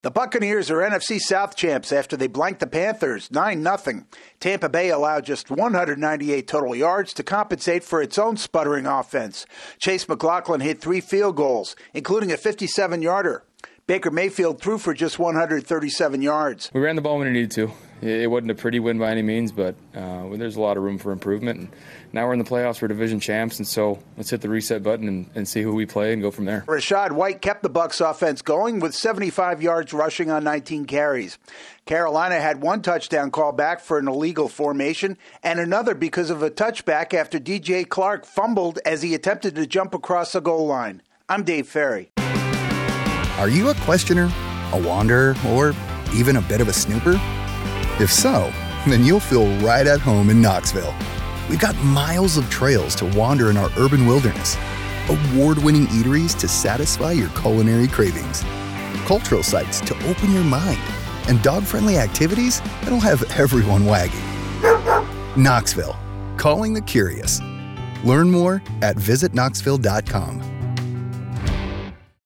The Buccaneers are NFC South champs after they blanked the Panthers 9-0. Tampa Bay allowed just 198 total yards to compensate for its own sputtering offense. Chase McLaughlin hit 3 field goals, including a 57-yarder. Baker Mayfield threw for just 137 yards. We ran the ball when we needed to. It wasn't a pretty win by any means, but there's a lot of room for improvement. And now we're in the playoffs. We're division champs, and so let's hit the reset button and see who we play and go from there. Rachaad White kept the Bucs offense going with 75 yards rushing on 19 carries. Carolina had 1 touchdown call back for an illegal formation and another because of a touchback after DJ Clark fumbled as he attempted to jump across the goal line. I'm Dave Ferry. Are you a questioner, a wanderer, or even a bit of a snooper? If so, then you'll feel right at home in Knoxville. We've got miles of trails to wander in our urban wilderness, award-winning eateries to satisfy your culinary cravings, cultural sites to open your mind, and dog-friendly activities that'll have everyone wagging. Knoxville, calling the curious. Learn more at visitknoxville.com.